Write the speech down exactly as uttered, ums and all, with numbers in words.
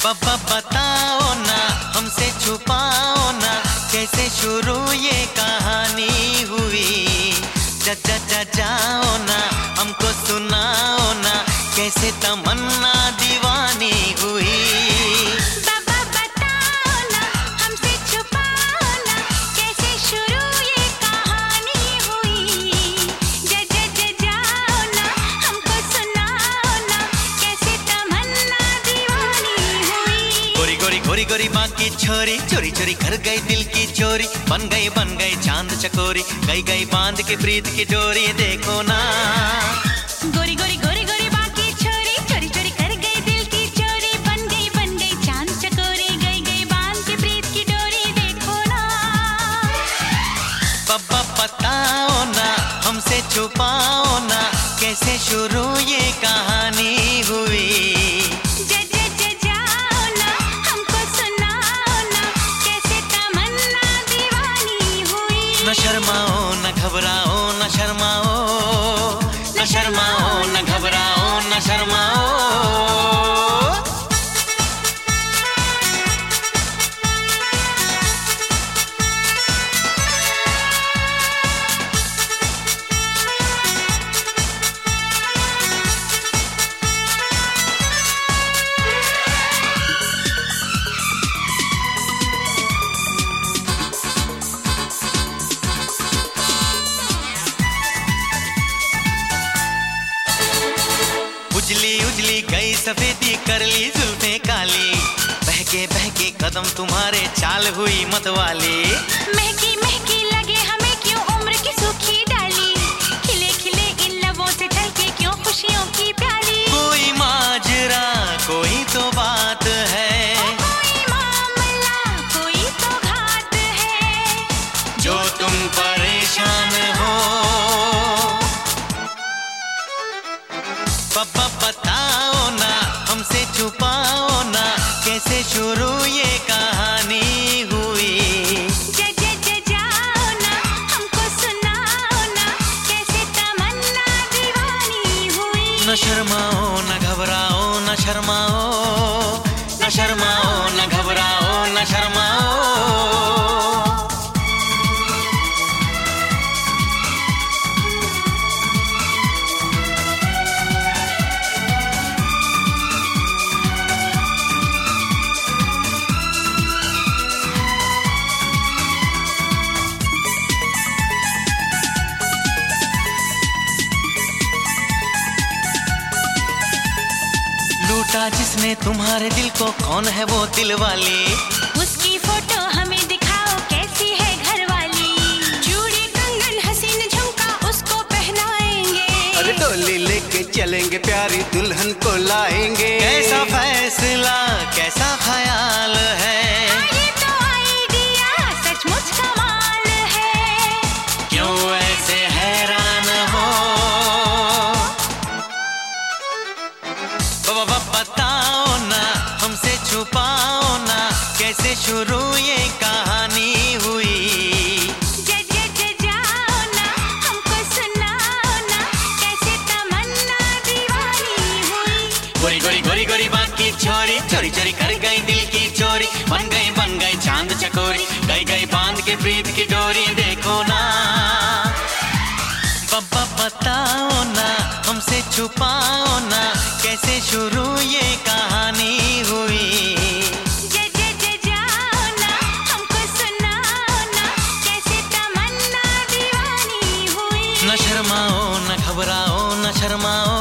बब्बा बताओ ना, हमसे छुपाओ ना, कैसे शुरू ये कहानी हुई। जा जा जा जाओ ना, हमको सुनाओ ना, कैसे तमन्ना दीवानी हुई। बब्बा बताओ ना, हमसे छुपाओ ना, कैसे शुरू ये कहानी हुई। जा जा जा जाओ ना, हमको सुनाओ ना, कैसे तमन्ना दीवानी हुई। गोरी गोरी गोरी गोरी बाँ की छोरी, चोरी चोरी कर गई दिल की चोरी, बन गई बन गई चांद चकोरी, गई गई बांध के प्रीत की डोरी। देखो ना गोरी गोरी गोरी गोरी बाँ की छोरी, चोरी चोरी कर गई दिल की चोरी, बन गई बन गई चांद चकोरी, गई गई बांध के प्रीत की डोरी। देखो ना बब्बा बताओ ना, हमसे छुपाओ ना, कैसे शुरू ये कहानी हुई। जा जा जा जाओ ना, हमको सुनाओ ना, कैसे तमन्ना दीवानी हुई। न शर्माओ न घबराओ न शर्माओ, न शर्माओ न घबराओ न शर्माओ। उजली उजली गई सफेदी कर ली जुल्फे काली, बहके बहके कदम तुम्हारे चाल हुई मतवाली। महकी महकी लगे हमें क्यों उम्र की सूखी डाली, खिले खिले इन लबों से ढलके क्यों खुशियों की प्याली। कोई माजरा कोई तो बात है, कोई मामला कोई तो घात है, जो तुम परेशान हो। बब्बा बताओ ना, हमसे छुपाओ ना, कैसे शुरू ये कहानी हुई। जा जा जा जाओ ना, हमको सुनाओ ना, कैसे तमन्ना दीवानी हुई। न शर्माओ न घबराओ न शर्माओ, न शर्माओ न घबराओ न शर्माओ। लूटा जिसने तुम्हारे दिल को, कौन है वो दिल वाली। उसकी फोटो हमें दिखाओ कैसी है घर वाली, चूड़ी कंगन हसीन झुमका उसको पहनाएंगे। अरे डोली लेके चलेंगे, प्यारी दुल्हन को लाएंगे। कैसा फैसला कैसा ख्याल है, ये तो आइडिया सचमुच कमाल है। क्यों ऐसे हैरान हो। बाबा बताओ ना, हमसे छुपाओ ना, कैसे शुरू ये कहानी हुई। जा जा जा जाओ ना, हमको सुनाओ ना, कैसे तमन्ना दीवानी हुई। गोरी गोरी गोरी गोरी बाँ की छोरी, चोरी चोरी कर गई दिल की चोरी, बन गई बन गई चांद चकोरी, गई गई बांध के प्रीत की डोरी। देखो ना बब्बा बताओ ना, हमसे छुपाओ ना, कैसे शुरू ये कहानी हुई। जा जा जा जाओ ना, हमको सुनाओ ना, कैसे तमन्ना दीवानी हुई। न शर्माओ न घबराओ न शर्माओ,